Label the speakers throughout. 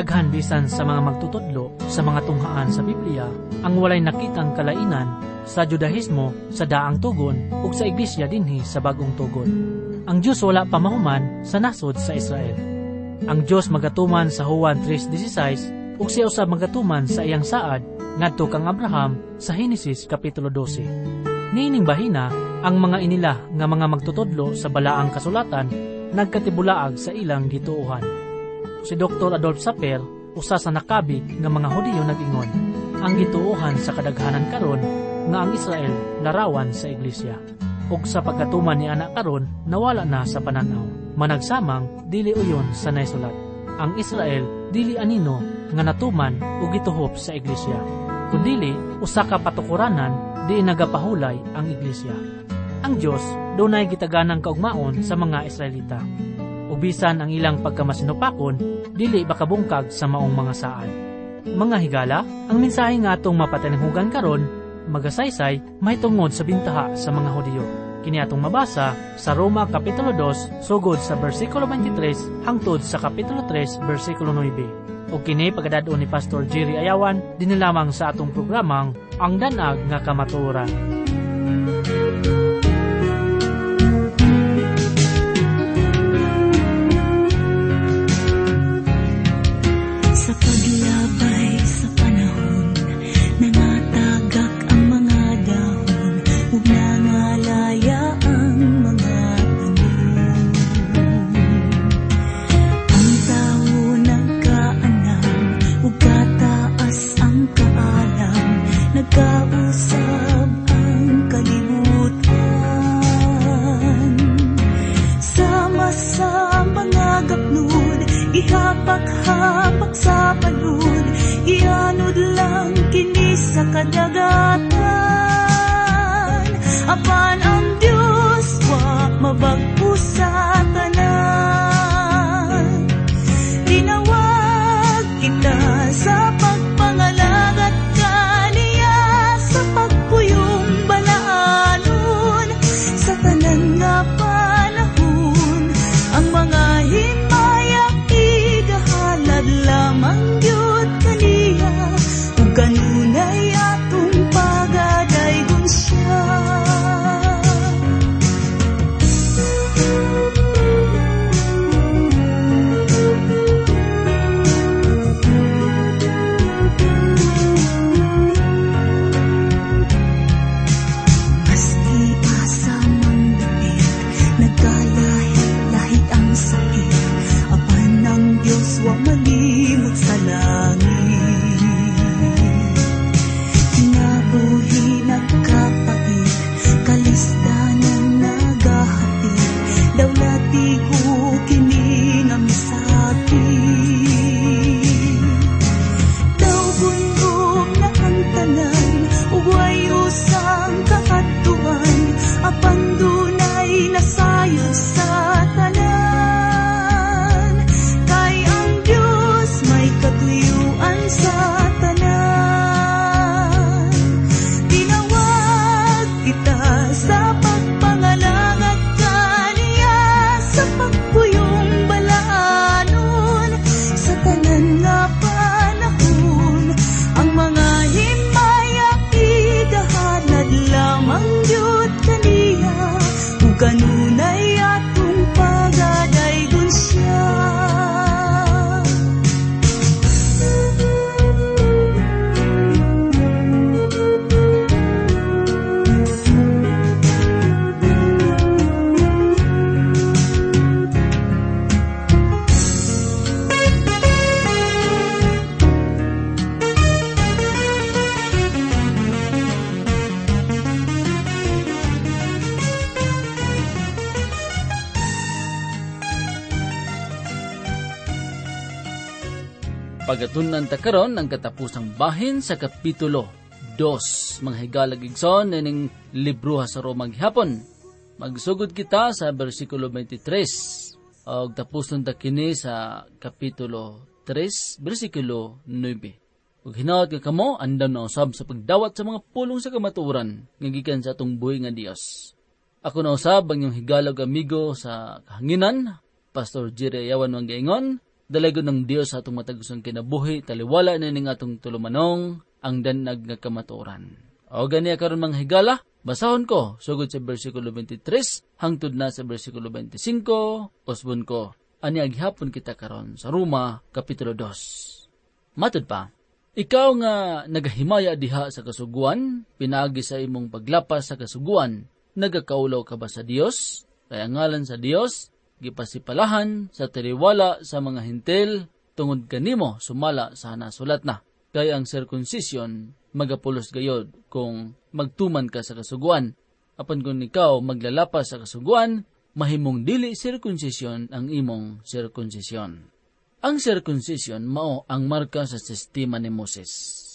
Speaker 1: Daghan bisan sa mga magtutudlo sa mga tunghaan sa Biblia ang walay nakitang kalainan sa Judahismo, sa daang tugon ug sa iglesia dinhi sa bagong tugon. Ang Dios wala pa mahuman sa nasod sa Israel. Ang Dios magatuman sa Juan 3:16 ug siya usab magatuman sa iyang saad ngadto kang Abraham sa Henesis kapitulo 12. Niining bahina ang mga inila nga mga magtutudlo sa balaang kasulatan nagkatibulaag sa ilang gituohan. Si Dr. Adolf Saper, usa sa nakabig nga mga Hudiyo nag-ingon, ang gituohan sa kadaghanan karon nga ang Israel larawan sa iglesia. Ug sa pagkatuman ni anak karon nawala na sa pananaw. Managsamang dili uyon sa naisulat. Ang Israel dili anino nga natuman ug gituhop sa iglesia. Kundili usa ka patukuranan di nagapahulay ang iglesia. Ang Dios dunay gitaganang kaugmaon sa mga Israelita. Ubisan ang ilang pagkamasinupakon, dili makabungkag sa maong mga saad. Mga higala, ang mensahe nga atong mapatalinghugan karon, magasaysay, may tungod sa bintaha sa mga Hudiyo. Kini atong mabasa sa Roma Kapitulo 2, sugod sa versikulo 23, hangtod sa Kapitulo 3, versikulo 9. O kini pagkadadon ni Pastor Jerry Ayawan, dinilamang sa atong programang Ang Danag nga Kamatuoran.
Speaker 2: Ihapak-hapak sa palud, ianod lang kini sa kadagatan. Apan ang Diyos wa mabag-o sa tanan. Tinawag kita sa pagpangalagat kaniya, sa pagpuyong balaanon, sa tanan nga panahon. Ang mga lamang Diyot kaniya, ug kanunay atong pagadaygon siya. Maski asa mang dapit, nagkalahit-lahit ang sakit, apan ang Diyos wa malimot sa langit. Kinabuhi nagkapait, kalisdanan nagahapit, dawlati ko kini nga misakit. Daw bundok na ang tanan, ug way usang kaadtuan, apang dunay nasayod sa tanan. Kay ang Diyos may katuyuan sa tanan. Tinawag kita sa pagpangalangat kaniya, sa pagpuyong balaanon, sa tanan nga panahon. Ang mga himaya igahanad lamang Diyot kaniya, ug kanunay atong pagadaygon siya.
Speaker 3: Pagatunan ta karon ang katapusang bahin sa Kapitulo 2. Mga higalag igsoon ining libro sa Roma gihapon. Magsugod kita sa versikulo 23. Og tapuson ta kini sa Kapitulo 3, versikulo 9. Ug hinaot ka kamo andam na usab sa pagdawat sa mga pulong sa kamatuoran nga gikan sa atong buhi nga Dios. Ako na usab ang iyong higalag amigo sa kahanginan, Pastor Jerry Ayawan Manggaingon, dalagon ng Dios sa atong matagusang kinabuhi, taliwala na ning atong tulumanong ang danag nga kamatuoran. O ganiya karon mga higala, basahon ko sugod sa bersikulo 23 hangtod na sa bersikulo 25, usbon ko ani aghapon kita karon sa Roma kapitulo 2. Matud pa, ikaw nga nagahimaya diha sa kasuguan, pinaagi sa imong paglapas sa kasuguan, nagakaulaw ka ba sa Dios? Kaya ngalan sa Dios, gipasipalahan sa taliwala sa mga hintil, tungod kanimo sumala sa nasulat na. Kaya ang circumcision magapulos gayod kung magtuman ka sa kasuguan. Apan kung ikaw maglalapas sa kasuguan, mahimong dili circumcision ang imong circumcision. Ang circumcision mao ang marka sa sistema ni Moses.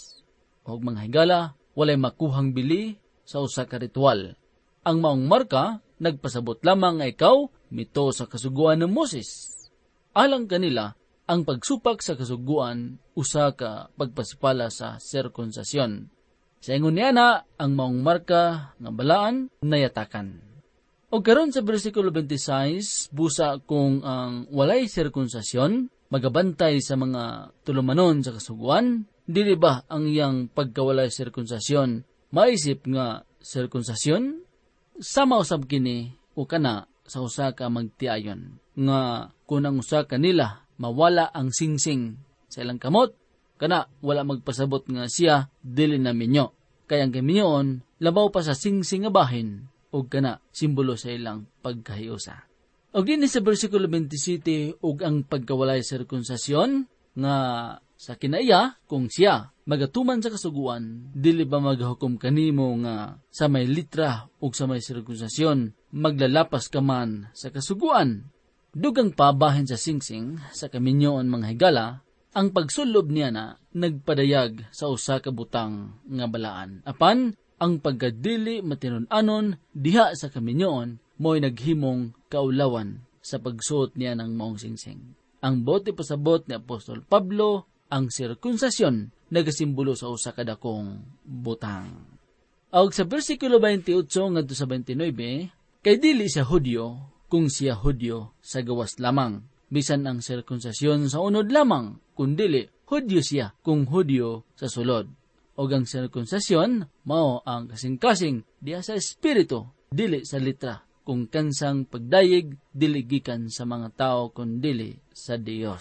Speaker 3: Og mga higala, walay makuhang bili sa usa ka ritual. Ang maong marka nagpasabot lamang nga ikaw mito sa kasuguan ng Moses. Alang kanila, ang pagsupak sa kasuguan usa ka pagpasipala sa sirkunsasyon. Sa ingon niya na, ang maong marka nga balaan nayatakan. O karon sa bersikulo 26, busa kung ang walay sirkunsasyon, magabantay sa mga tulumanon sa kasuguan, dili ba ang iyang pagkawalay sirkunsasyon, maisip nga sirkunsasyon? Sama usab kini o kana sa usa ka magtiayon, nga kung ang usa kanila mawala ang singsing sa ilang kamot, kana wala magpasabot nga siya dili na minyo. Kaya ang kaminyoon, labaw pa sa singsing nga bahin, o kana simbolo sa ilang pagkahiusa. O din sa bersikulo 27, og ang pagkawalay sa sirkunsasyon, nga sa kinaiya, kung siya magatuman sa kasuguan, dili ba maghukom kanimo nga sa may litra o sa may sirkunsasyon, maglalapas ka man sa kasuguan. Dugang pabahin sa singsing sa kaminyoon mga higala, ang pagsulob niya na nagpadayag sa usa ka butang nga balaan. Apan, ang pagkadili matinunanon diha sa kaminyoon mo'y naghimong kaulawan sa pagsuot niya ng maong singsing. Ang bote pasabot ni Apostol Pablo, ang sirkunsasyon nagasimbolo sa usa ka dakong butang. Og sa bersikulo 28 ngadto sa 29, kay dili siya Hudyo, kung siya Hudyo sa gawas lamang, bisan ang sirkunsasyon sa unod lamang, kundili Hudyo siya kung Hudyo sa sulod. O ang sirkunsasyon, mao ang kasing-kasing diya sa espiritu, dili sa litra, kung kansang pagdayeg, dili gikan sa mga tao, kundili sa Dios.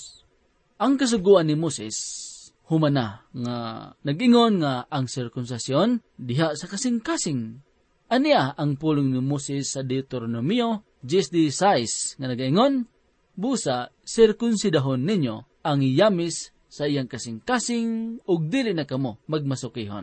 Speaker 3: Ang kasuguan ni Moses, humana nga nagingon nga ang sirkunsasyon diha sa kasing-kasing. Aniya ang pulong ni Moses sa Deuteronomio 10:16 nga nagaingon, busa sirkunsidahon ninyo ang iyamis sa iyang kasing-kasing ug dili na kamo magmasukihon.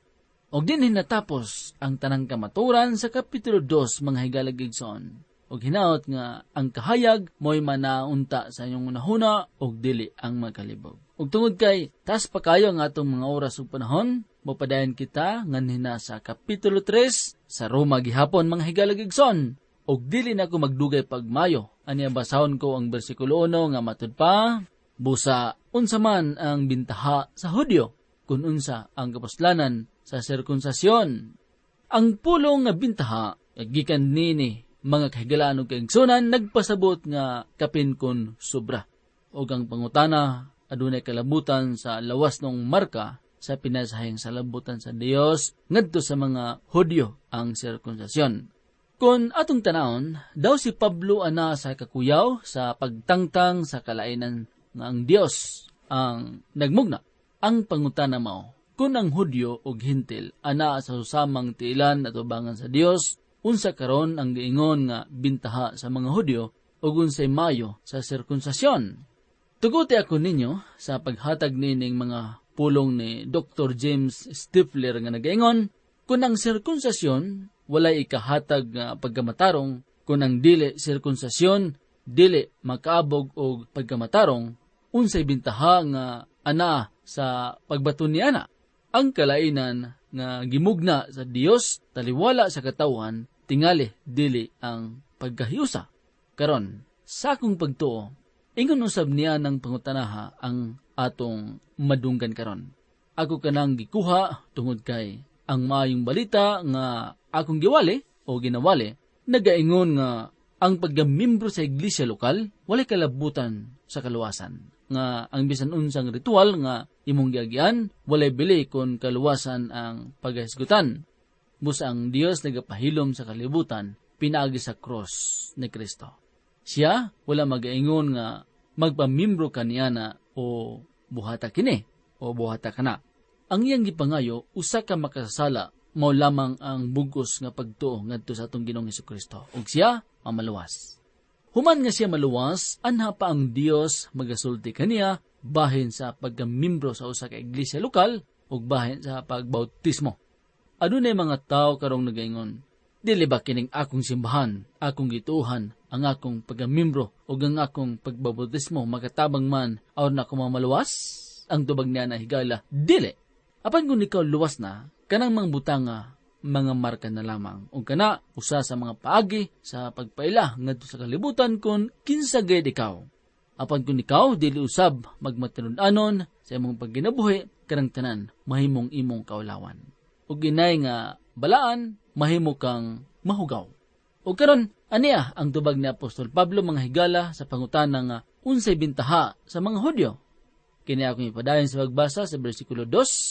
Speaker 3: Og dinhi natapos ang tanang kamaturan sa kapitulo 2 mga higalag igsoon. Og hinaot nga ang kahayag mo'y manaunta sa inyong nahuna og dili ang makalibog. Og tungod kay tas pa kayo nga atong mga oras ug panahon, mopadayon kita nganhina sa kapitulo 3 sa Roma gihapon mga higalag igsoon. Og dili na ko magdugay pagmayo. Aniya basahon ko ang bersikulo 1 nga matud pa, busa unsa man ang bintaha sa Hudyo, kun unsa ang kapuslanan sa sirkunsasyon. Ang pulong nga bintaha, gikan nini mga kahigalaan ug kaigsunan, nagpasabot nga kapin kun sobra. O ang pangutana, adunay kalabutan sa lawas ng marka sa pinasahing salabutan sa Dios ngadto sa mga Hudyo ang sirkunsasyon. Kung atong tanawon, daw si Pablo ana sa kakuyaw sa pagtangtang sa kalainan nga ang Dios ang nagmugna. Ang pangutana mao, kung ang Hudyo o Hintil ana sa susamang tiilan at ubangan sa Dios, unsa karon ang giingon nga bintaha sa mga Hudyo o unsay mayo sa sirkunsasyon? Tuguti ako ninyo sa paghatag nining mga pulong ni Dr. James Stifler nga nagaingon, kung ang sirkunsasyon walay ikahatag nga pagkamatarong, kung ang dili sirkunsasyon dili makaabog og pagkamatarong, unsay bintaha nga ana sa pagbaton ni ana. Ang kalainan nga gimugna sa Dios taliwala sa katawhan, tingali dili ang pagkahiusa. Karon sa akong pagtuo, ingon usab niya ng pangutanaha ang atong madunggan karon. Ako kanang gikuha tungod kay ang maayong balita nga akong giwali o ginawali, nagaingon nga ang paggamembro sa iglesia lokal walay kalabutan sa kaluwasan. Nga ang bisan unsang ritual nga imong giagian walay bili kon kaluwasan ang paghisgutan. Busa ang Dios nagapahilom sa kalibutan pinaagi sa cross ni Kristo. Siya wala magaingon nga magpamimbro kaniyana o buhata kini o buhata kana. Ang iyang gipangayo usa ka makasala mao lamang ang bugos nga pagtuo ngadto sa atong Ginoong Hesukristo ug siya mamaluwas. Human nga siya maluwas, anha pa ang Dios magasulti kaniya bahin sa pagkamimbro sa usa ka iglesia lokal ug bahin sa pagbautismo. Adunay mga tawo karong nagaingon, dili ba kining akong simbahan, akong gituhan, ang akong pagkamimbro ug ang akong pagbautismo makatabang man aron ako mamaluwas? Ang tubag niya na higala, dili. Apan kung ikaw luwas na, kanang mangbutanga mga marka na lamang. O kana, usa sa mga paagi sa pagpaila ngadto sa kalibutan kung kinsa gayud ikaw. Apan kung ikaw, dili usab magmatinud-anon sa imong pagginabuhi, kanang tanan, mahimong imong kaulawan. O ginay nga balaan, mahimo kang mahugaw. O karon, aniya ang tubag ni Apostol Pablo mga higala sa pangutana nga unsay bintaha sa mga Hudyo. Kini akong ipadayon sa pagbasa sa bersikulo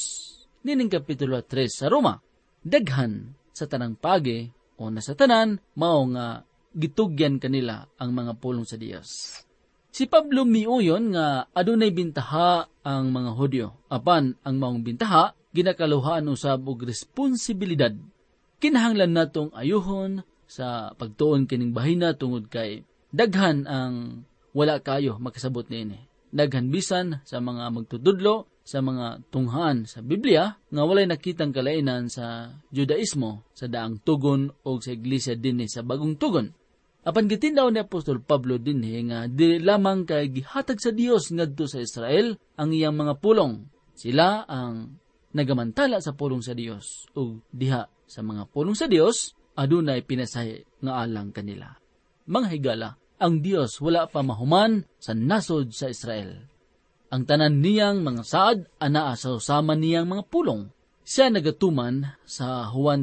Speaker 3: 2, nining kapitulo 3 sa Roma. Daghan sa tanang pagi o na sa tanan, mao nga gitugyan kanila ang mga pulong sa Dios. Si Pablo miuyon nga adunay bintaha ang mga Hudyo. Apan ang maong bintaha, ginakaluhaan usab og responsibilidad. Kinahanglan natong ayuhon sa pagtuon kining bahina tungod kay daghan ang wala kayo makasabot niini. Daghan bisan sa mga magtutudlo sa mga tunghaan sa Biblia nga walay nakitang kalainan sa Judaismo sa daang tugon o sa iglesia dinhi sa bagong tugon. Apan gitindaw ni Apostol Pablo dinhi nga dili lamang kay gihatag sa Dios ngadto sa Israel ang iyang mga pulong. Sila ang nagamantala sa pulong sa Dios ug diha sa mga pulong sa Dios adunay pinasahi nga alang kanila. Mga higala, ang Dios wala pa mahuman sa nasod sa Israel. Ang tanan niyang mga saad anaa sa usama niyang mga pulong. Siya nagatuman sa Juan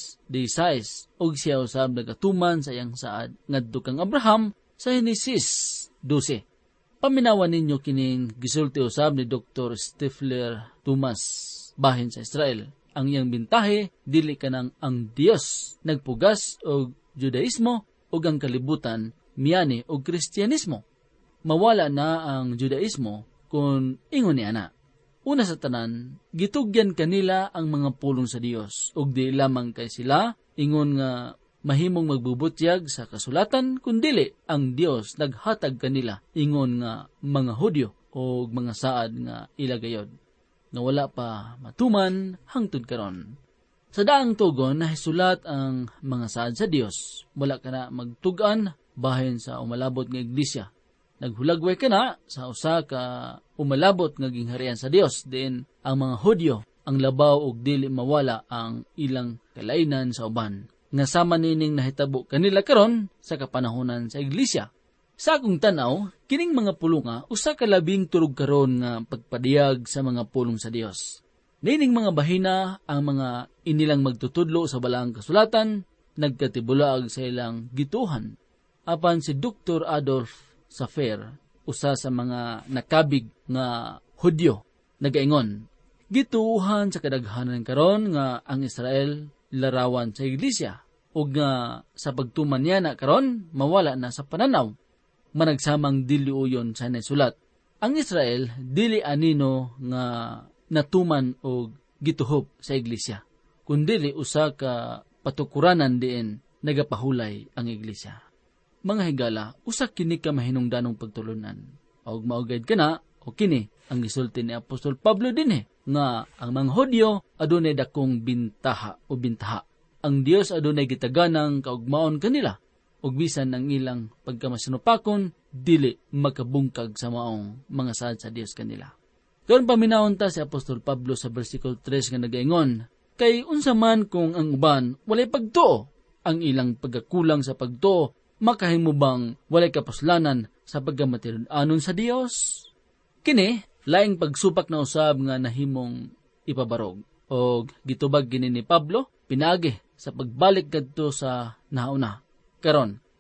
Speaker 3: 3:16 ug siya usab nagatuman sa iyang saad ngadto kang Abraham sa Henesis 12. Paminawan ninyo kining gisulti usab ni Dr. Stifler Thomas bahin sa Israel. Ang iyang bintahe dili kanang ang Dios nagpugas og Judaismo ug ang kalibutan miyani og Kristyanismo. Mawala na ang Judaismo kung ingon ni ana. Una sa tanan, gitugyan kanila ang mga pulong sa Dios ug di lamang kay sila ingon nga mahimong magbubutyag sa kasulatan kundili ang Dios naghatag kanila ingon nga mga Hudyo o mga saad nga ilagayod nga wala pa matuman hangtod karon. Sa daang tugon nahisulat ang mga saad sa Dios. Wala ka na magtugan bahin sa umalabot nga iglesia. Naghulagway ka na sa usa ka umalabot nga gingharian sa Dios. Din ang mga Hudyo ang labaw ug dili mawala ang ilang kalainan sa uban. Nga sama nining nahitabo kanila karon sa kapanahonan sa iglesia. Sa akong tanaw, kining mga pulunga usa ka labing turog karon nga pagpadiyag sa mga pulong sa Dios. Nining mga bahina ang mga inilang magtutudlo sa balaang kasulatan, nagkatibulag sa ilang gituhan. Apan si Dr. Adolf Safer, usa sa mga nakabig nga Hudyo, nagaingon, gituhan sa kadaghanan karon nga ang Israel larawan sa iglesia ug nga sa pagtuman niya na karon mawala na sa pananaw. Managsamang diliuyon sa nasulat. Ang Israel dili anino nga natuman og gituhop sa iglesia, kundili usa ka patukuranan diin nagapahulay ang iglesia. Mga higala, usa kini ka mahinungdanong pagtulunan. Og maugad kana o kini ang gisulti ni Apostol Pablo dinhi nga ang mga Hudyo adunay dakong bintaha o bintaha. Ang Dios adunay gitaganang kaugmaon kanila ug bisan ang ilang pagkamasinupakon dili makabungkag sa maong mga saad sa Dios kanila. Karon paminawon ta si Apostol Pablo sa bersikulo 3 nga nagaingon, kay unsa man kung ang uban walay pagtuo, ang ilang pagkakulang sa pagtuo makahimo bang walay kapuslanan sa pagkamatinud-anon sa Dios? Kini laing pagsupak na usab nga nahimong ipabarog og gitubag gini ni Pablo pinagi sa pagbalik kadto sa nauna. Karon,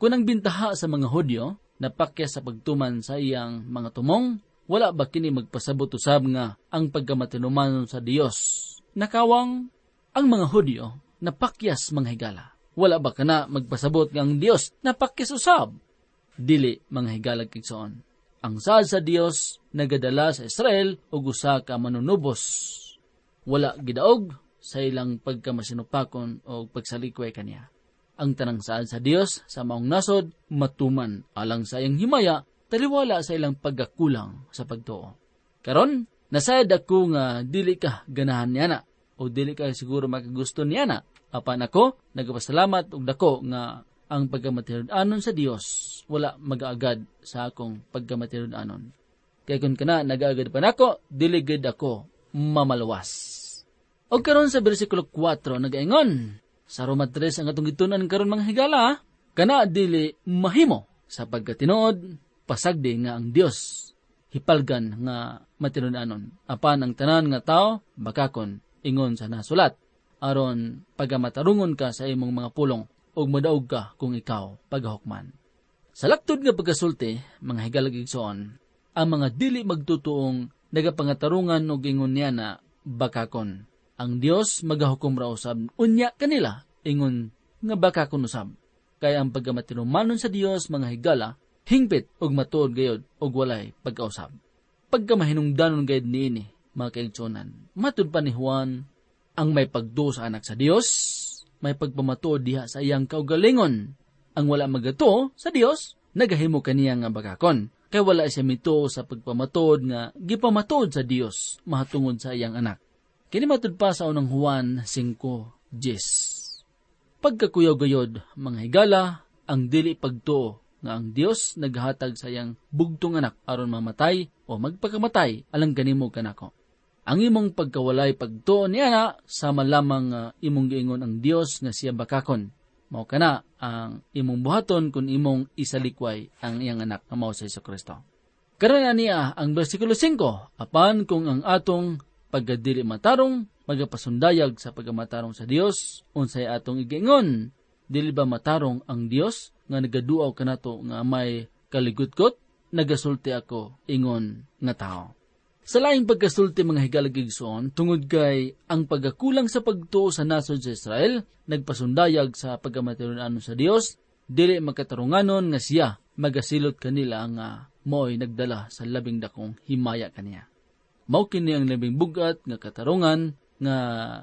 Speaker 3: Kung ang bintaha sa mga Hudyo, napakya sa pagtuman sa iyang mga tumong, wala ba kini magpasabot usab nga ang pagkamatinumanon sa Dios? Nakawang ang mga Hudyo napakyas mga higala. Wala ba kana magpasabot nga ang Dios napakyas usab? Dili mga higala kigsoon. Ang saad sa Dios nagadala sa Israel og usa ka manunubos. Wala gidaog sa ilang pagkamasinupakon o pagsalikway kaniya. Ang tanang saad sa Dios sa maong nasod matuman alang sa iyang himaya taliwala sa ilang pagkakulang sa pagtuo. Karon nasayad ako nga dili ka ganahan niana o dili ka siguro makagusto niana. Apan ako nagapasalamat og dako nga ang pagkamatinud-anon sa Dios wala mag-aagad sa akong pagkamatinud-anon. Kaya kung kana nag-aagad pa nako, dili gid ako mamaluwas. Og karon sa bersikulo 4 nagaingon, sa Roma 3 ang atong gitunan karon mga higala, kana dili mahimo sa pagkatinuod, pasagdi nga ang Dios hipalgan nga matinud-anon. Apan ang tanan nga tao bakakon ingon sa nasulat, aron pagamatarungon ka sa imong mga pulong ug modaog ka kung ikaw paghahukman. Sa laktod nga pagkasulti, mga higalagigsoon, ang mga dili magtutuong nagapangatarungan og ingon niya na bakakon. Ang Dios magahukom ra usab unya kanila ingon nga bakakon usab. Kaya ang pagkamatinumanon sa Dios mga higala hingpit og matuod gayud og walay pagkausab. Pagkamahinungdanon gayud niini mga kaigsonan. Matud pa ni Juan ang may pagduo sa anak sa Dios, may pagpamatuod diha sa iyang kaugalingon. Ang wala magato sa Dios, nagahimo kaniya nga bagakon. Kaya wala siya mito sa pagpamatuod nga gipamatuod sa Dios mahatungod sa iyang anak. Kini matud pa sa unang Juan 5:10. Pagkakuyaw gayod, mga higala, ang dili pagtuo nga ang Dios naghatag sa iyang bugtong anak aron mamatay o magpakamatay alang kanimo kanako. Ang imong pagkawalay pagtuo niya na, sama lamang imong giingon ang Dios nga siya bakakon. Mao kana ang imong buhaton kung imong isalikway ang iyang anak nga mao sa Jesucristo. Karon niya ang bersikulo 5, apan kung ang atong pagdili matarong, magapasundayag sa pagamatarong sa Dios, unsay atong igiingon, dili ba matarong ang Dios nga nagaduaw kanato nga may kaligutkot? Nagasulti ako ingon nga tao. Sa laing pagkasulti mga higalagigsoon, tungod kay ang pagkakulang sa pagtuo sa nasod sa Israel, nagpasundayag sa pagkamatinud-anon sa Dios, dili makatarunganon nga siya magasilot kanila nga mo'y nagdala sa labing dakong himaya kaniya. Mao kini ang labing bugat nga katarungan nga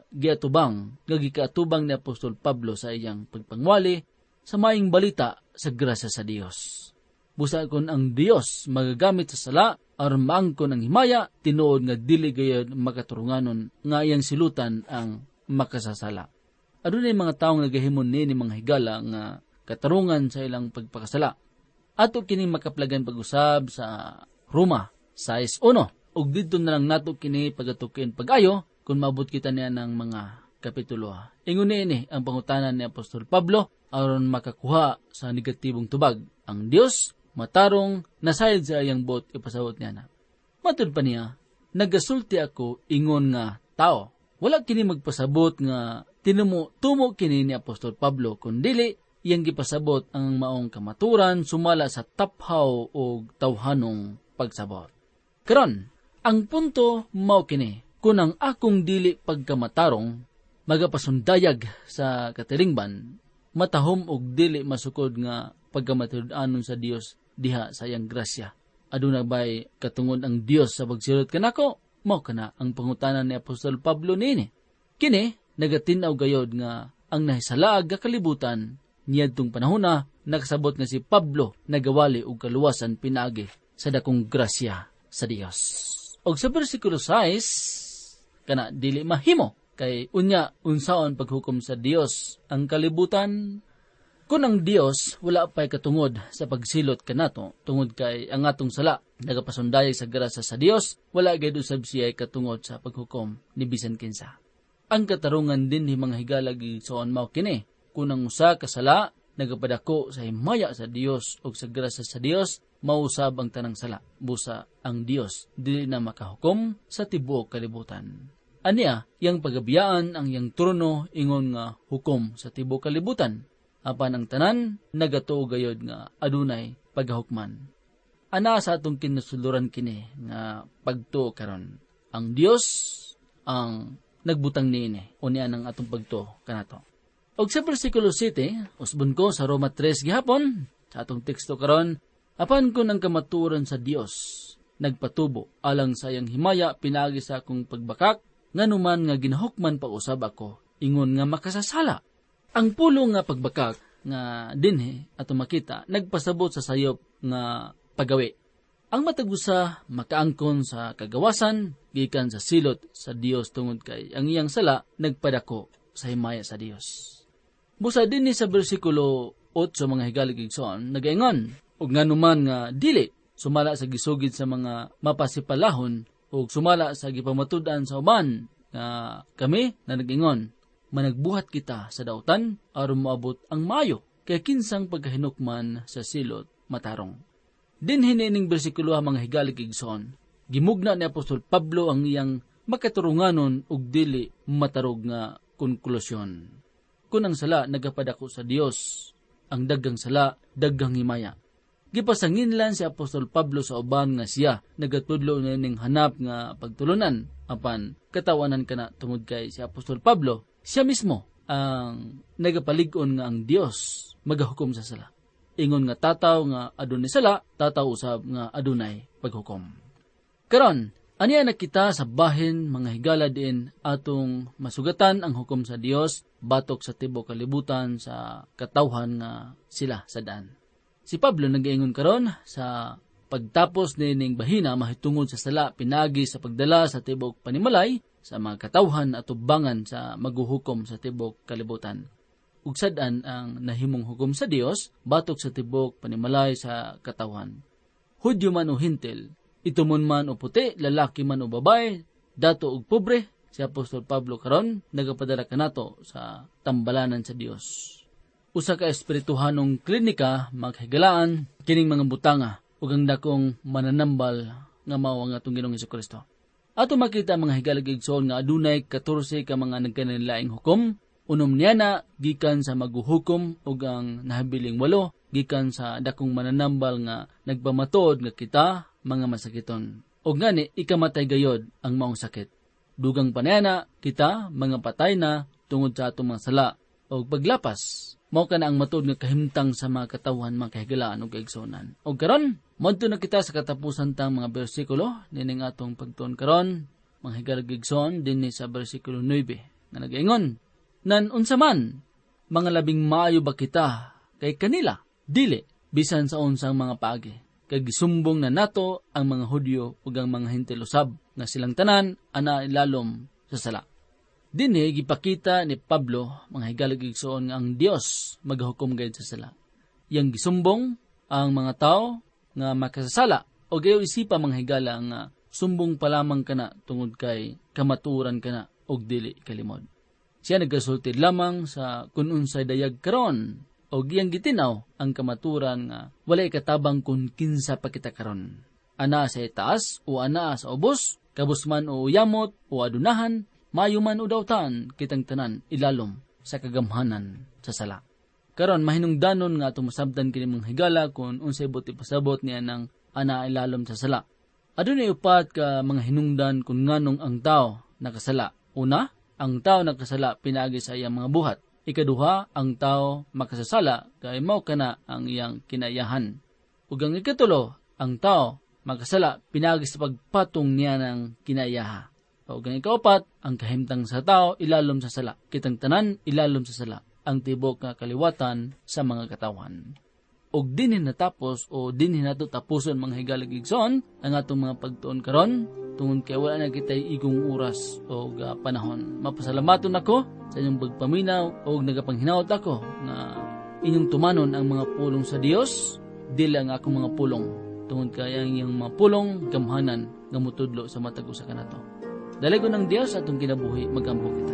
Speaker 3: gikaatubang ni Apostol Pablo sa iyang pagpangwali sa maayong balita sa grasya sa Dios. Busa kon ang Dios magagamit sa sala aron maangkon ang himaya, tinuod nga dili gayud makaturunganon nga iyang silutan ang makasasala. Adunay mga taong nagahimon ni mga higala nga katarungan sa ilang pagpakasala. Ato kining makaplagan pag-usab sa Roma 6:1. Ug didto na lang nato kini pagatukin pag-ayo kung maabot kita niya ng mga kapitulo. Ingon ni ang pangutanan ni Apostol Pablo aron makakuha sa negatibong tubag. Ang Dios matarong nasayad sa iyang bot ipasabot niya na. Matud pa niya, nagasulti ako ingon nga tao. Wala kini magpasabot nga tumo kini ni Apostol Pablo, kundili iyang gipasabot ang maong kamaturan sumala sa taphaw o tawhanong pagsabot. Karon, ang punto mao kini, kung ang akong dili pagkamatarong magapasundayag sa katilingban, matahom og dili masukod nga pagkamatinud-anon sa Dios diha sa iyang grasya. Aduna ba'y katungod ang Dios sa pagsilot kanako? Mao kana ang pangutanan ni Apostol Pablo niini. Kini nagatinaw gayod nga ang nahisalaag nga kalibutan niadtong panahona nakasabot nga si Pablo nagawali og kaluwasan pinaagi sa dakong grasya sa Dios. Og sa bersikulo 6 kana dili mahimo kay unya unsaon paghukom sa Dios ang kalibutan. Kung ang Dios wala pa'y katungod sa pagsilot kanato, tungod kay ang atong sala, nagapasundayag sa grasya sa Dios, wala gayud usab siya katungod sa paghukom ni bisan kinsa. Ang katarungan din ni mga higalag igsoon mao kini, kung ang usa ka sala, nagapadako sa himaya sa Dios o sa grasya sa Dios, mausab ang tanang sala. Busa ang Dios, dili na makahukom sa tibuok kalibutan. Aniya, yang pagabiyaan ang yang trono ingon nga hukom sa tibuok kalibutan. apan ang tanan nagatuo gayod nga adunay paghahukman. Ana sa atong kinasuluran kini nga pagtuo karon. Ang Dios ang nagbutang niini o niya ang atong pagtuo kanato. Og sa bersikulo 7, usbon ko sa Roma 3 gihapon, sa atong teksto karon, apan kun ang kamatuoran sa Dios nagpatubo alang sa iyang himaya pinaagi sa akong pagbakak, nganuman nga ginahukman pa usab ako, ingon nga makasasala. Ang pulong nga pagbakak nga dinhi ato makita nagpasabot sa sayop nga pagawi. Ang matagusa makaangkon sa kagawasan gikan sa silot sa Dios tungod kay ang iyang sala nagpadako sa himaya sa Dios. Busa dinhi sa bersikulo 8 mga higalig-igsoon nagaingon ug nganuman nga dili sumala sa gisugid sa mga mapasipalahon ug sumala sa gipamatud-an sa uban nga kami na nag-ingon managbuhat kita sa dautan aron moabot ang mayo kay kinsang pagkahinukman sa silot matarong. Din hinining bersikulo mga higalig-igsoon, gimugna ni Apostol Pablo ang iyang makaturunganon ug dili matarog nga konklusyon. Kung ang sala nagapadako sa Dios, ang daggang sala daggang himaya. Gipasanginlan si Apostol Pablo sa uban nga siya nagatudlo ning hanap nga pagtulunan apan katawanan kana tungod kay si Apostol Pablo siya mismo ang nagapalig-on nga ang Dios magahukom sa sala. Ingon nga tataw nga adunay sala, tataw usab nga adunay paghukom. Karon, aniya nakita sa bahin mga higala din atong masugatan ang hukom sa Dios batok sa tibuok kalibutan sa katawhan nga sila sa daan. Si Pablo nag-ingon karon sa pagtapos nining bahina mahitungod sa sala pinagi sa pagdala sa tibuok panimalay sa mga katawhan at tubangan sa maghuhukom sa tibuok kalibutan. Ug sad-an ang nahimong hukom sa Dios batok sa tibuok panimalay sa katawhan. Hudyo man o hintil, itumon man o puti, lalaki man o babae, dato ug pobre, si Apostol Pablo karon nagapadala kanato sa tambalanan sa Dios. Usa ka espirituhanong klinika maghigalaan kining mga butanga ug ang dakong mananambal nga mao ang atong Ginoong Hesukristo. Ato makita mga higalig-igsoon nga adunay 14 ka mga nagkanilaing hukom. Unom niya na, gikan sa maghuhukom ug ang nahabiling 8, gikan sa dakong mananambal nga nagpamatod nga kita, mga masakiton. Og ngani, ikamatay gayod ang maong sakit. Dugang panayana, kita, mga patay na, tungod sa atong mga sala. Og paglapas, mao ka na ang matod nga kahimtang sa mga katawhan, mga kahigalaan o kaigsonan. Og karon, monto na kita sa katapusan tang mga bersikulo, nining atong pagtuon karon, mga higalig-igsoon, din sa bersikulo 9, nga nag-ingon, nan unsa man, mga labing maayo ba kita kay kanila, dili, bisan sa unsang mga paagi. Kay gisumbong na nato ang mga Hudyo ug ang mga Hentil usab, nga silang tanan, ana ilalom sa sala. Dinhi, gipakita ni Pablo, mga higalig-igsoon nga ang Dios maghukom gayud sa sala. Yang gisumbong ang mga tao nga makasasala, o gayo isipa mga higala nga sumbong pa lamang kana tungod kay kamaturan kana og dili kalimod. Siya nagasulti lamang sa kun unsay dayag karon o giyang gitinaw ang kamaturan nga walay katabang kun kinsa pa kita karon. Ana sa itaas o ana sa ubos, kabus man o yamot o adunahan, mayo man o dawtan kitang tanan ilalom sa kagamhanan sa sala. Karon mahinungdanon nga tumasabtan kini mga higala kun unsay buti pasabot niya ng ana ilalom sa sala. Adunay upat ka mga hinungdan kun nganong ang tao nakasala. Una, ang tao nakasala pinaagi sa iyang mga buhat. Ikaduha, ang tao makasasala kay mao kana ang iyang kinayahan. Ug ang ikatulo, ang tao makasala pinaagi sa pagpatong niya ng kinayaha. Ug ang ikaapat, ang kahimtang sa tao ilalom sa sala. Kitang tanan ilalom sa sala. Ang tibok nga kaliwatan sa mga katawan. Og dinhi natapos o dinhi nato tapuson mga higalig-igsoon ang atong mga pagtuon karon tungod kay wala na kitay igong oras o panahon. Mapasalamaton ako sa inyong pagpaminaw o nagapanghinaot ako na inyong tumanon ang mga pulong sa Dios, dili ang akong mga pulong. Tungod kay ang iyang mga pulong gamhanan nga mutudlo sa matag usa kanato. Dalagon ng Dios atong kinabuhi magampo kita.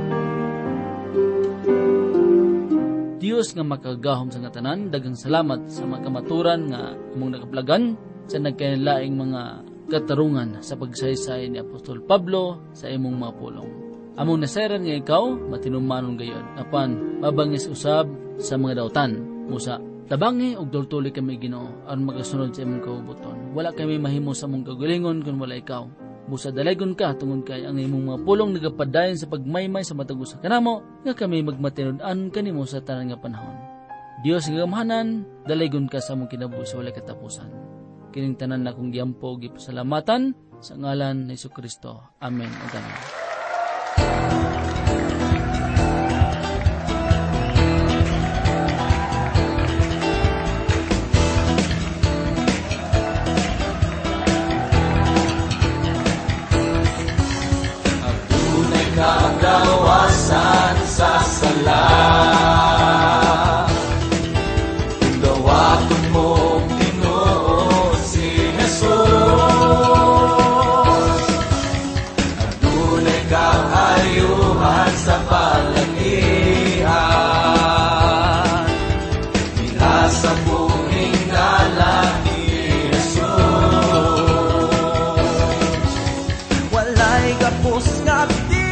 Speaker 3: Dios nga makagahom sa ngatanan, dagang salamat sa mga kamaturan nga imong nakaplagan sa nagkanilaing mga katarungan sa pagsaysay ni Apostol Pablo sa imong mga pulong. Among naseran nga ikaw, matinumanon gayon, apan mabangis usab sa mga dautan. Musa, tabangi og dultuli kami Ginoo aron magasunod sa imong kaubuton. Wala kami mahimo sa among kagalingon kun wala ikaw. Musa, dalaygon ka tungod kay ang imong mga pulong nagapadayon sa pagmaymay sa matag usa kanamo nga kami magmatinud-an kanimo sa tanan nga panahon. Dios nga gamhanan, dalaygon ka sa among kinabuhi sa walay katapusan. Kining tanan na kong giyampo gipasalamatan sa ngalan ni Jesucristo. Amen ug amen.
Speaker 4: Kagawasan sa sala, gawakon mo Ginoo si Jesus. Adunay kaayuhan sa palagihan, diha sa buhing ngalan ni Jesus.
Speaker 2: Walay gapos nga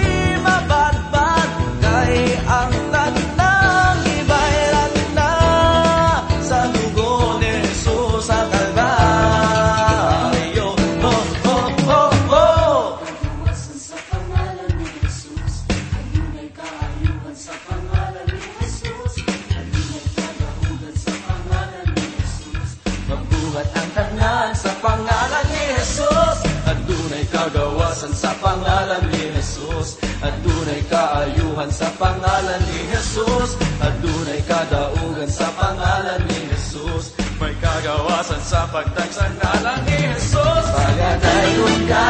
Speaker 2: ang tanang ibayran na sa dugo ni Jesus sa Kalbaryo. Oh, oh, oh, oh.
Speaker 5: Kaluwasan sa pangalan ni Jesus, adunay kaayuhan sa pangalan ni Jesus, adunay kadahugan sa pangalan ni Jesus.
Speaker 4: Magbuhat ang tanan sa pangalan ni Jesus, adunay kagawasan sa pangalan ni Jesus, adunay kaayuhan sa pangalan ni Jesus, adunay kadaugan sa pangalan ni Jesus, may kagawasan sa pagtag sa ngalan ni Jesus. Pagadaygon ka,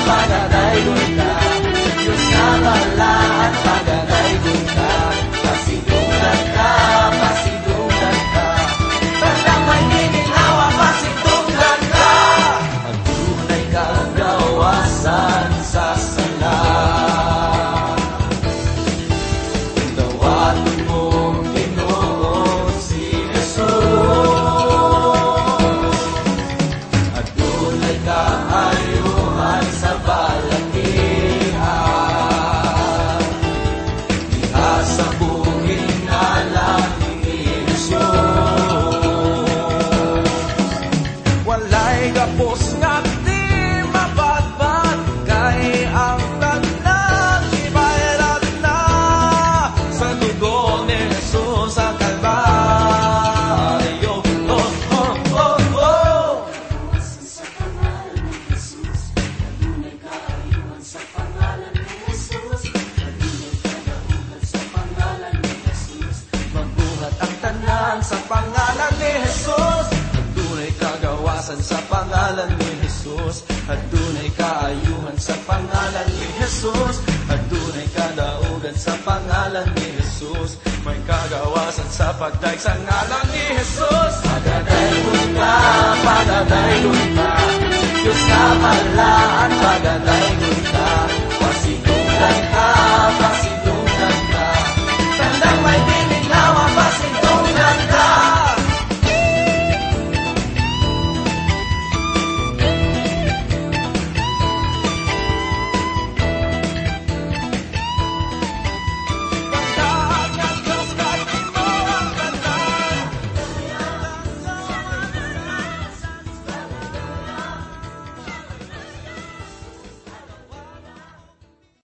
Speaker 4: Diyos na balaan, pagadaygon ka, pasidungan ka, tandang may ginilawa, pasidungan ka, adunay kagawasan sa sala. Sa pangalan ni Jesus, adunay kagawasan sa pangalan ni Jesus, adunay kaayuhan sa pangalan ni Jesus, adunay kadaugan sa pangalan ni Jesus, may kagawasan sa pagdaig sa ngalan ni Jesus. Pagadaygon ka, Diyos na balaan, pagadaygon ka,